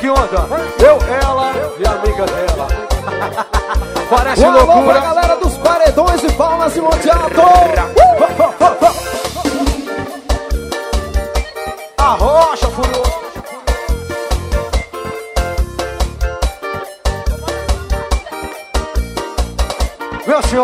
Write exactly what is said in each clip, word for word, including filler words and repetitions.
onda? Eu, ela e a amiga dela. Parece Boa, loucura. Boa, galera dos paredões de palmas e Monte Alto. A rocha furiosa. Meu senhor.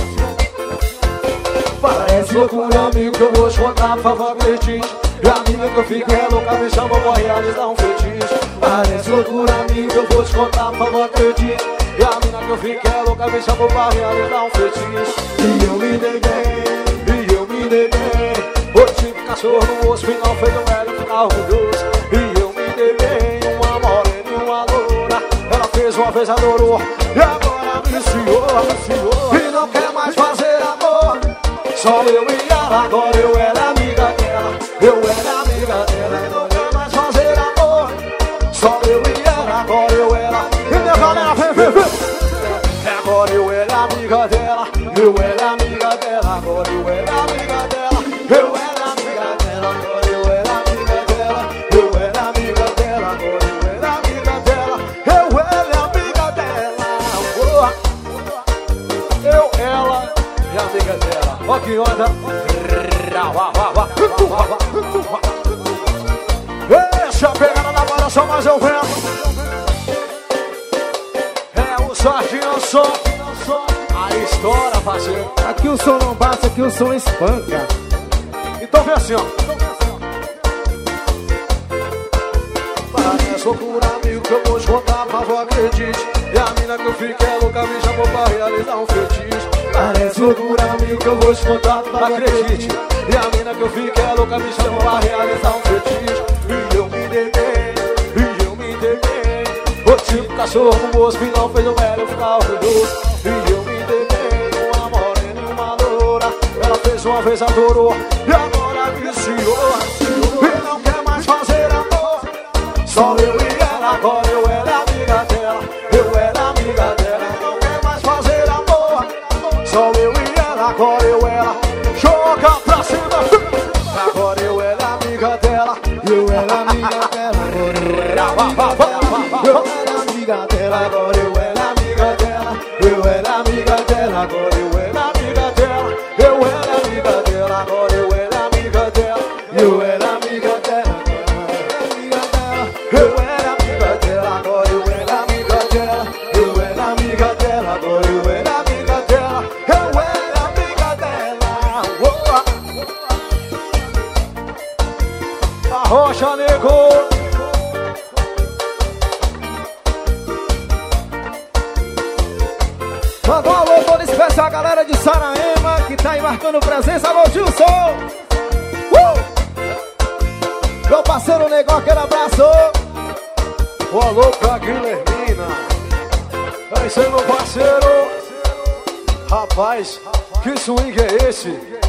Parece loucura, amigo, que eu vou te contar, por favor, acredite. E a mina que eu fico é louca, me chama pra realizar um fetiche. Parece loucura, amigo, que eu vou te contar, por favor, acredite. E a mina que eu fico é louca, me chama pra realizar um fetiche. E eu me dei bem, e eu me dei bem. O tipo cachorro no osso, final fez um velho ficar orgulhoso. E eu me dei bem, uma morena e uma loura. Ela fez uma vez, adorou, e agora me ensinou, me ensinou. E não quer mais fazer amor. Só eu e ela, agora eu era amiga dela. Eu era amiga dela, não quer mais fazer amor. Só eu e ela, agora eu era. E minha galera, vem, vem, vem. Agora eu era amiga dela. Eu era amiga dela, agora eu era amiga dela. Eu era amiga dela, agora eu era amiga dela. Eu era amiga dela, agora eu era amiga dela. Eu era amiga dela. Eu, ela e a amiga dela. Ó que onda. Essa é a pegada da variação, mas eu venho. É o Sardinha, o som. A história, parceiro. Aqui o som não bate, aqui o som espanca. Então vem assim, ó. Parece loucura, amigo, que eu vou te contar, por favor, acredite. E a mina que eu fico é louca, me chamou pra realizar um fetiche. Parece loucura, amigo, que eu vou te contar, por favor, acredite. E a mina que eu fico é louca, me chamou pra realizar um fetiche. E eu me dei bem, e eu me dei bem. O tipo cachorro no moço, não fez o velho ficar orgulhoso. E eu me dei bem, uma morena e uma loura. Ela fez uma vez, adorou, e agora viciou. E não quer mais fazer amor. Só eu e ela, agora eu era amiga dela. Eu era amiga dela, não quer mais fazer amor. Só eu e ela, agora eu era. Joga pra cima. Agora eu era amiga dela. Eu era amiga dela, agora eu era amiga dela. Eu era amiga dela, agora eu era amiga dela. Eu era amiga dela, agora eu era amiga dela. Eu era amiga dela, agora eu era amiga dela. Eu era amiga dela, eu era amiga dela, agora eu era amiga dela. Eu era amiga dela, agora eu era amiga dela. Eu era amiga dela. Oh. A rocha, nego. Mandou um alô todo especial a galera de Saraema que tá aí marcando presença. Alô, Gilson. Uh! Meu parceiro Negão, aquele abraço. Um alô pra Guilhermina. É isso aí, meu parceiro. Rapaz, que swing é esse?